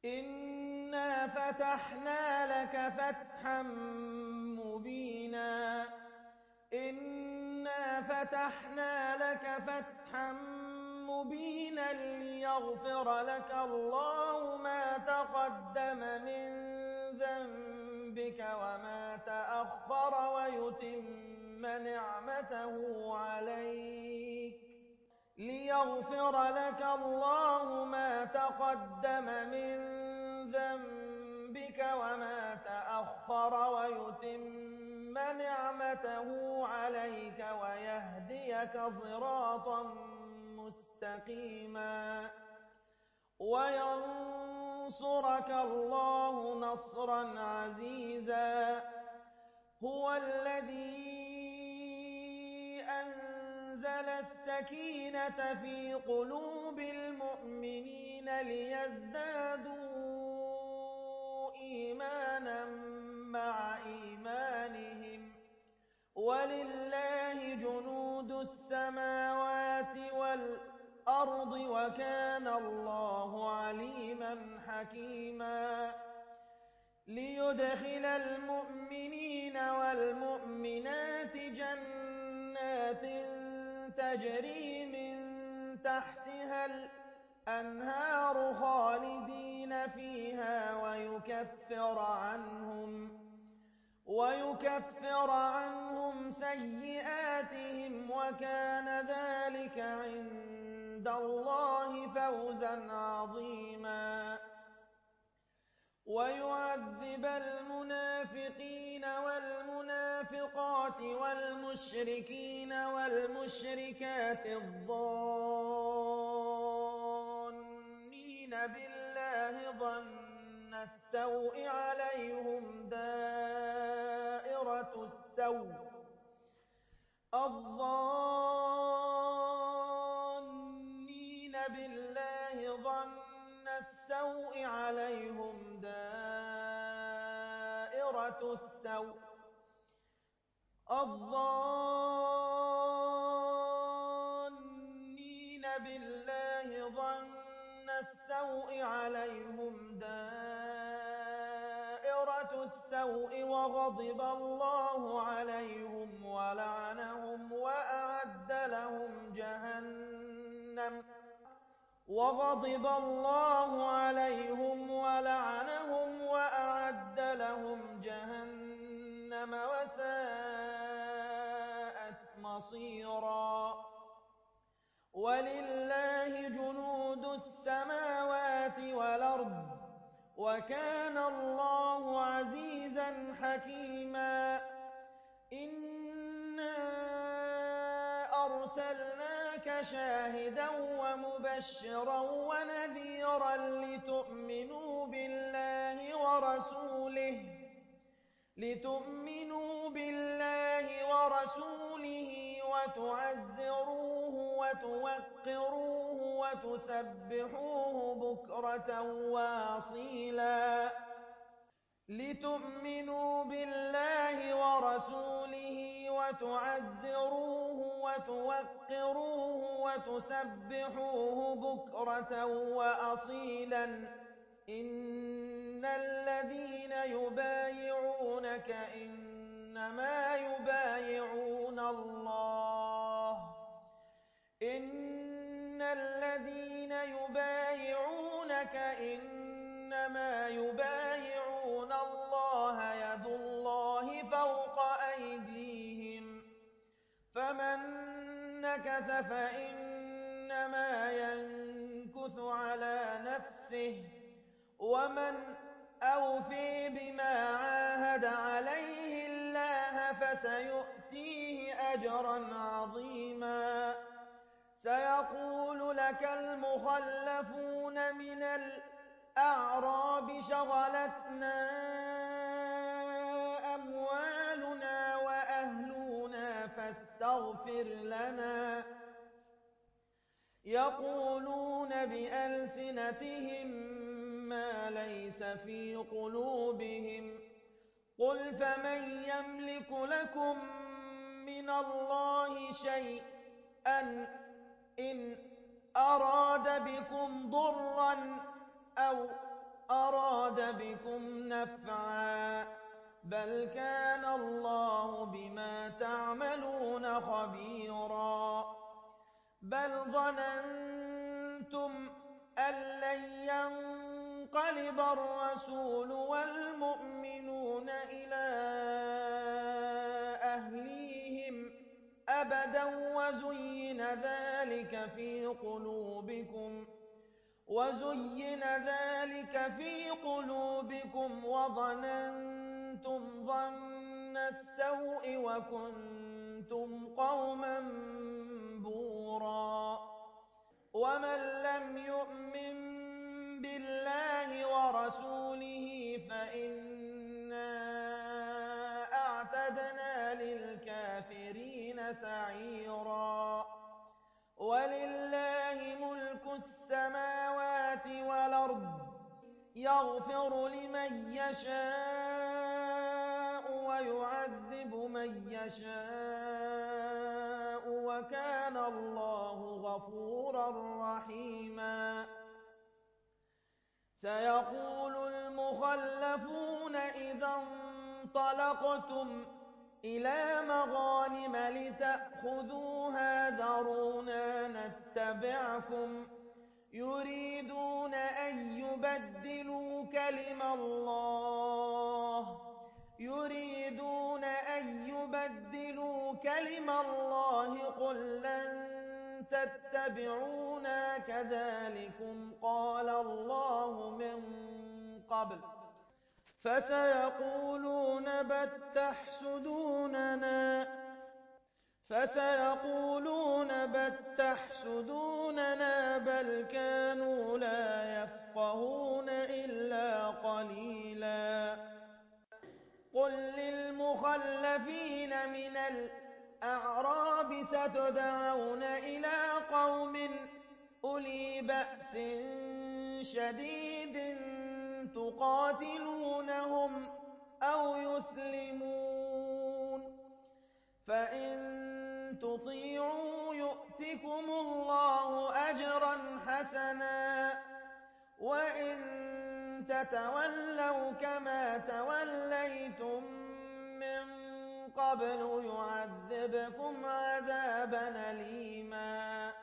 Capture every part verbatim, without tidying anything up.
إِنَّا فَتَحْنَا لَكَ فَتْحًا مُّبِينًا إِنَّا فَتَحْنَا لَكَ فَتْحًا مُّبِينًا لِّيَغْفِرَ لَكَ اللَّهُ مَا تَقَدَّمَ مِن ذَنبِكَ وَمَا تَأَخَّرَ وَيُتِمَّ نِعْمَتَهُ عَلَيْكَ لِيَغْفِرَ لَكَ اللَّهُ مَا تَقَدَّمَ مِن ذَنبِكَ وَمَا تَأَخَّرَ وَيُتِمَّ نِعْمَتَهُ عَلَيْكَ وَيَهْدِيَكَ صِرَاطًا مُّسْتَقِيمًا وَيَنصُرَكَ اللَّهُ نَصْرًا عَزِيزًا هُوَ الَّذِي أَنزَلَ السَّكِينَةَ فِي قُلُوبِ الْمُؤْمِنِينَ لِيَزْدَادُوا إِيمَانًا مَّعَ إِيمَانِهِمْ ۗ وَلِلَّهِ جُنُودُ السَّمَاوَاتِ وَالْأَرْضِ ۚ وَكَانَ اللَّهُ عَلِيمًا حَكِيمًا لِيُدْخِلَ الْمُؤْمِنِينَ وَالْمُؤْمِنَاتِ جَنَّاتٍ تَجْرِي مِن تَحْتِهَا الْأَنْهَارُ خَالِدِينَ فِيهَا وَيُكَفِّرَ عَنْهُمْ وَيُكَفِّرَ عَنْهُمْ سَيِّئَاتِهِمْ ۚ وَكَانَ ذَٰلِكَ عِندَ اللَّهِ فَوْزًا عَظِيمًا وَيُعَذِّبَ الْمُنَافِقِينَ وَالْمُنَافِقَاتِ وَالْمُشْرِكِينَ وَالْمُشْرِكَاتِ الظَّانِّينَ بِاللَّهِ ظَنَّ السَّوْءِ عَلَيْهِمْ دَائِرَةُ السَّوْءِ الظَّانِّينَ بِاللَّهِ ظَنَّ السَّوْءِ عَلَيْهِمْ دَائِرَةُ السَّوْءِ الظَّانِّينَ بِاللَّهِ ظَنَّ السَّوْءِ عَلَيْهِمْ دَائِرَةُ السَّوْءِ وَغَضِبَ اللَّهُ عَلَيْهِمْ وَلَعَنَهُمْ وَأَعَدَّ لَهُمْ جَهَنَّمَ وَغَضِبَ اللَّهُ عَلَيْهِمْ وَلَعَنَهُمْ وَأَعَدَّ لَهُمْ جَهَنَّمَ وَسَاءَتْ مَصِيرًا وَلِلَّهِ جُنُودُ السَّمَاوَاتِ وَالْأَرْضِ ۚ وَكَانَ اللَّهُ عَزِيزًا حَكِيمًا إِنَّا أَرْسَلْنَاكَ شَاهِدًا وَمُبَشِّرًا وَنَذِيرًا لِّتُؤْمِنُوا بِاللَّهِ وَرَسُولِهِ لِتُؤْمِنُوا بِاللَّهِ وَرَسُولِهِ وَتُعَزِّرُوهُ وَتُوَقِّرُوهُ وَتُسَبِّحُوهُ بُكْرَةً وَأَصِيلًا لِتُؤْمِنُوا بِاللَّهِ وَرَسُولِهِ وَتُعَزِّرُوهُ وَتُوَقِّرُوهُ وَتُسَبِّحُوهُ بُكْرَةً وَأَصِيلًا إِنَّ الَّذِينَ يُبَايِعُونَكَ إِنَّمَا يُبَايِعُونَ اللَّهَ إِنَّ الَّذِينَ يُبَايِعُونَكَ إِنَّمَا يُبَايِعُونَ اللَّهَ يَدُ اللَّهِ فَوْقَ أَيْدِيهِمْ ۚ فَمَن نَّكَثَ فَإِنَّمَا يَنكُثُ عَلَىٰ نَفْسِهِ ۖ وَمَنْ أَوْفَىٰ بِمَا عَاهَدَ عَلَيْهِ اللَّهَ فَسَيُؤْتِيهِ أَجْرًا عَظِيمًا سَيَقُولُ لَكَ الْمُخَلَّفُونَ مِنَ الْأَعْرَابِ شَغَلَتْنَا أَمْوَالُنَا وَأَهْلُونَا فَاسْتَغْفِرْ لَنَا ۚ يَقُولُونَ بِأَلْسِنَتِهِم مَّا لَيْسَ فِي قُلُوبِهِمْ ۚ قُلْ فَمَن يَمْلِكُ لَكُم مِّنَ اللَّهِ شَيْئًا إِنْ أَرَادَ بِكُمْ ضُرًّا أَوْ أَرَادَ بِكُمْ نَفْعًا ۚ بَلْ كَانَ اللَّهُ بِمَا تَعْمَلُونَ خَبِيرًا. بَلْ ظَنَنتُمْ أَن لَّن يَنقَلِبَ الرَّسُولُ وَالْمُؤْمِنُونَ إِلَىٰ أَهْلِيهِمْ أَبَدًا وَزُيِّنَ ذَٰلِكَ فِي قُلُوبِكُمْ وَزُيِّنَ ذَٰلِكَ فِي قُلُوبِكُمْ وَظَنَنتُمْ ظَنَّ السَّوْءِ وَكُنتُمْ قَوْمًا بُورًا. وَمَن لَّمْ يُؤْمِن بِاللَّهِ وَرَسُولِهِ فَإِنَّا أَعْتَدْنَا لِلْكَافِرِينَ سَعِيرًا. وَلِلَّهِ مُلْكُ السَّمَاوَاتِ وَالْأَرْضِ ۚ يَغْفِرُ لِمَن يَشَاءُ وَيُعَذِّبُ مَن يَشَاءُ ۚ وَكَانَ اللَّهُ غَفُورًا رَّحِيمًا. سَيَقُولُ الْمُخَلَّفُونَ إِذَا انطَلَقْتُمْ إِلَىٰ مَغَانِمَ لِتَأْخُذُوهَا ذَرُونَا نَتَّبِعْكُمْ ۖ يُرِيدُونَ أَن يُبَدِّلُوا كَلِمَ اللَّهِ يُرِيدُونَ أَن يُبَدِّلُوا كَلِمَ اللَّهِ قُل لَّن تَتَّبِعُونَا كَذَٰلِكُمْ قَالَ اللَّهُ مِن قَبْلُ ۖ فَسَيَقُولُونَ بَل تَّحْسُدُونَنَا فَسَيَقُولُونَ بَل تَّحْسُدُونَنَا بَلْ كَانُوا لَا يَفْقَهُونَ إِلَّا قَلِيلًا. قُل لِّلْمُخَلَّفِينَ مِنَ الْأَعْرَابِ سَتُدْعَوْنَ إِلَىٰ قَوْمٍ أُولِي بَأْسٍ شَدِيدٍ تُقَاتِلُونَهُمْ أَوْ يُسْلِمُونَ ۖ فَإِن تُطِيعُوا يُؤْتِكُمُ اللَّهُ أَجْرًا حَسَنًا ۖ وَإِن تَتَوَلَّوْا كَمَا تَوَلَّيْتُم مِّن قَبْلُ يُعَذِّبْكُمْ عَذَابًا أَلِيمًا.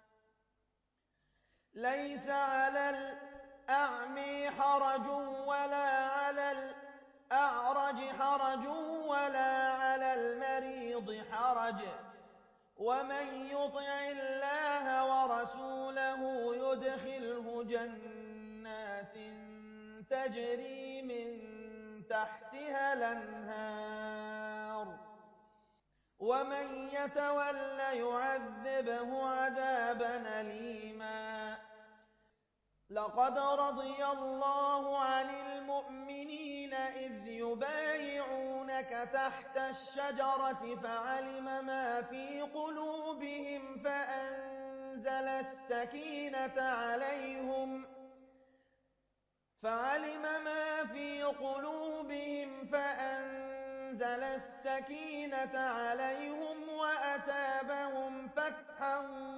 لَيْسَ عَلَى الْأَعْمِي حَرَجٌ وَلَا عَلَى الْأَعْرَجِ حَرَجٌ وَلَا عَلَى الْمَرِيضِ حَرَجٌ ۗ وَمَن يُطِعِ اللَّهَ وَرَسُولَهُ يُدْخِلْهُ جَنَّاتٍ تَجْرِي مِن تَحْتِهَا الْأَنْهَارُ ۖ وَمَن يَتَوَلَّ يُعَذِّبْهُ عَذَابًا أَلِيمًا. لَقَدْ رَضِيَ اللَّهُ عَنِ الْمُؤْمِنِينَ إِذْ يُبَايِعُونَكَ تَحْتَ الشَّجَرَةِ فَعَلِمَ مَا فِي قُلُوبِهِمْ فَأَنزَلَ السَّكِينَةَ عَلَيْهِمْ فَعَلِمَ مَا فِي قُلُوبِهِمْ فَأَنزَلَ السَّكِينَةَ عَلَيْهِمْ وَأَثَابَهُمْ فَتْحًا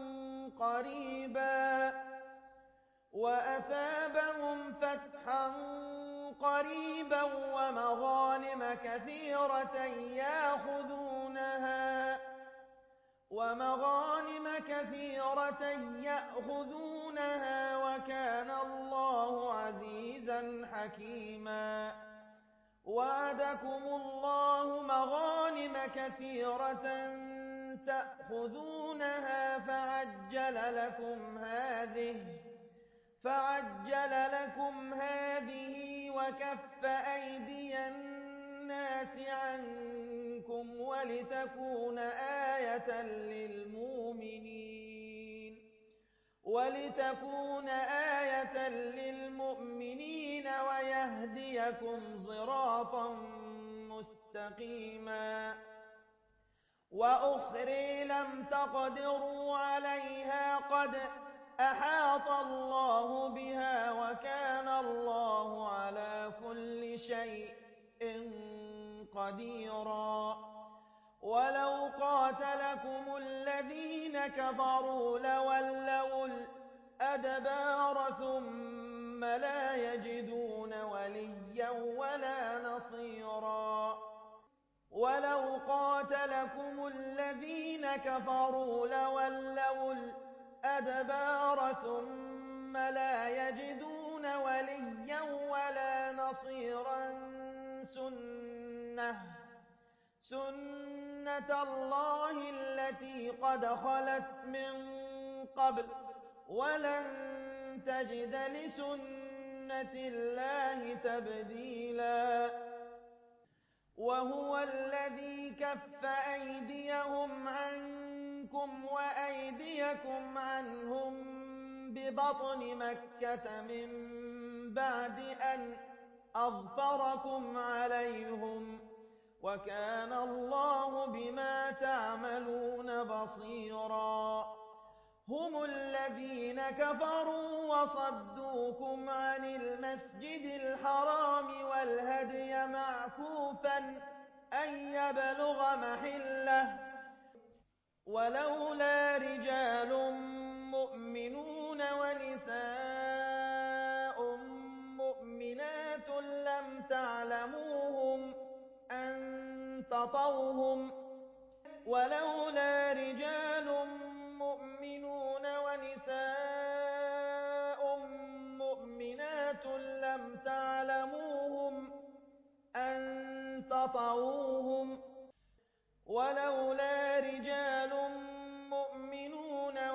قَرِيبًا وَأَثَابَهُمْ فَتْحًا قَرِيبًا وَمَغَانِمَ كَثِيرَةً يَأْخُذُونَهَا وَمَغَانِمَ كَثِيرَةً يَأْخُذُونَهَا وَكَانَ اللَّهُ عَزِيزًا حَكِيمًا. وَعَدَكُمُ اللَّهُ مَغَانِمَ كَثِيرَةً تَأْخُذُونَهَا فَعَجَّلَ لَكُمْ هَٰذِهِ فَعَجَّلَ لَكُمْ هَٰذِهِ وَكَفَّ أَيْدِيَ النَّاسِ عَنكُمْ وَلِتَكُونَ آيَةً لِّلْمُؤْمِنِينَ وَلِتَكُونَ آيَةً لِّلْمُؤْمِنِينَ وَيَهْدِيَكُمْ صِرَاطًا مُّسْتَقِيمًا. وَأُخْرَىٰ لَمْ تَقْدِرُوا عَلَيْهَا قَدْ أَحَاطَ اللَّهُ بِهَا ۚ وَكَانَ اللَّهُ عَلَىٰ كُلِّ شَيْءٍ قَدِيرًا. وَلَوْ قَاتَلَكُمُ الَّذِينَ كَفَرُوا لَوَلَّوُا الْأَدْبَارَ ثُمَّ لَا يَجِدُونَ كفروا لولوا الأدبار ثم لا يجدون وليا ولا نصيرا سنة سنة الله التي قد خلت من قبل ولن تجد لسنة الله تبديلا وهو الذي كف أيديهم عنكم وأيديكم عنهم ببطن مكة من بعد أن أظفركم عليهم وكان الله بما تعملون بصيرا هم الذين كفروا وصدوكم عن المسجد الحرام والهدي معكوفا أن يبلغ محله ولولا رجال مؤمنون ونساء مؤمنات لم تعلموهم أن تطوهم ولولا رجال مؤمنون ونساء مؤمنات لم تعلموهم أن تطوهم ولولا رجال مؤمنون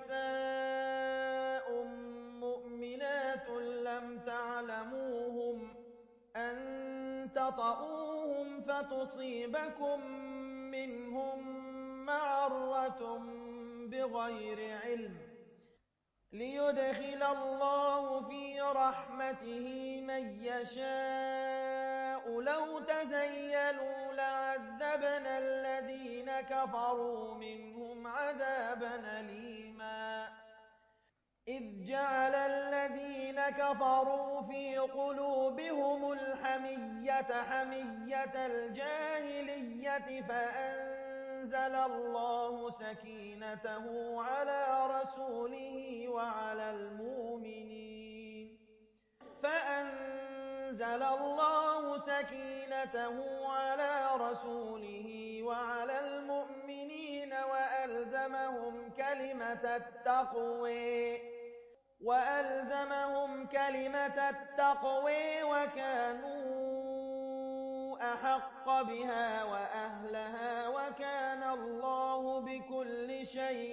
ونساء مؤمنات لم تعلموهم أن تطئوهم فتصيبكم منهم معرة بغير علم ليدخل الله في رحمته من يشاء لو تزيلوا لعذبنا الذين كفروا منهم عذابا أليما إذ جعل الذين كفروا في قلوبهم الحمية حمية الجاهلية فأنزل الله سكينته على رسوله وعلى المؤمنين فأنزل الله سكينته على رسوله وعلى المؤمنين وألزمهم كلمة التقوى وألزمهم كلمة التقوى وكانوا أحق بها وأهلها وكان الله بكل شيء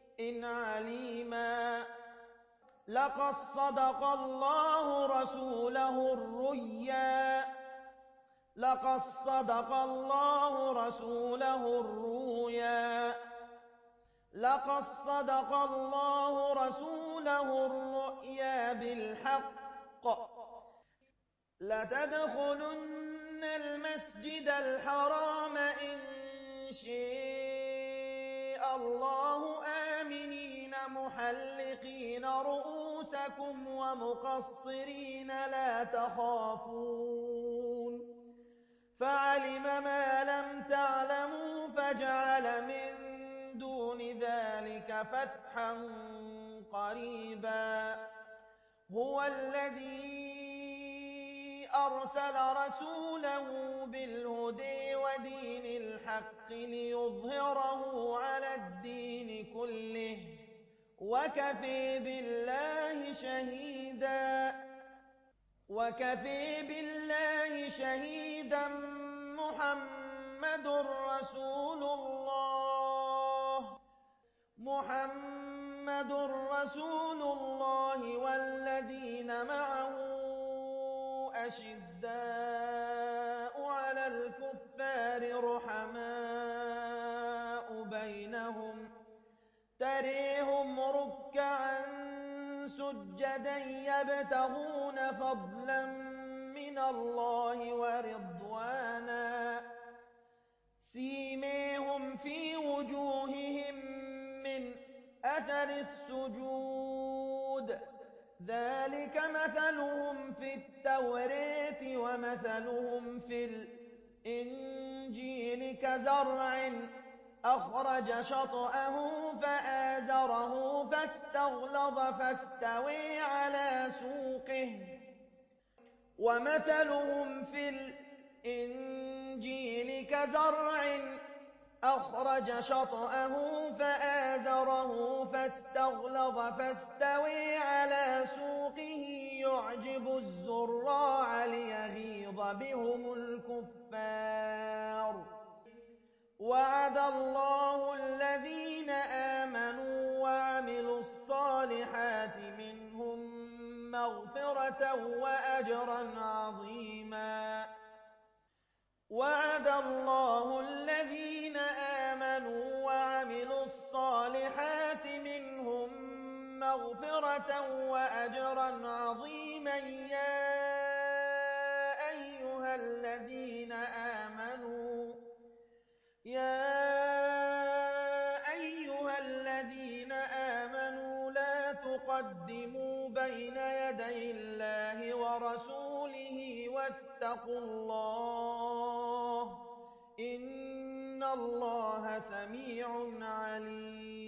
عليما لقد صدق الله رسوله الرؤيا لقد صدق الله رسوله الرؤيا لقد صدق الله رسوله الرؤيا بالحق لتدخلن المسجد الحرام إن شاء الله آمنين محلقين رؤوسكم ومقصرين لا تخافون فعلم ما لم تعلموا فجعل من دون ذلك فتحا قريبا هو الذي أرسل رسوله بالهدى ودين الحق ليظهره على الدين كله وكفى بالله شهيدا وكفى بالله شهيدا محمد رسول الله محمد رسول الله والذين معه أشداء على الكفار رحماء بينهم تريهم ركعا سجدا يبتغون فضلا من الله ورضوانا سيماهم في وجوههم من أثر السجود ذلك مثلهم في التوراة ومثلهم في الإنجيل كزرع أخرج شطأه فآزره فاستغلظ فاستوى على سوقه ومثلهم في الإنجيل كزرع أخرج شطأه فآزره فاستغلظ فاستوي على سوقه يعجب الزراع ليغيظ بهم الكفار وعد الله الذين آمنوا وعملوا الصالحات منهم مغفرة وأجرا عظيما وعد الله الذين آمنوا وعملوا الصالحات منهم مغفرة وأجرا عظيما يا أيها الذين آمنوا يا أيها الذين آمنوا لا تقدموا بين يدي الله ورسوله واتقوا الله إن الله سميع عليم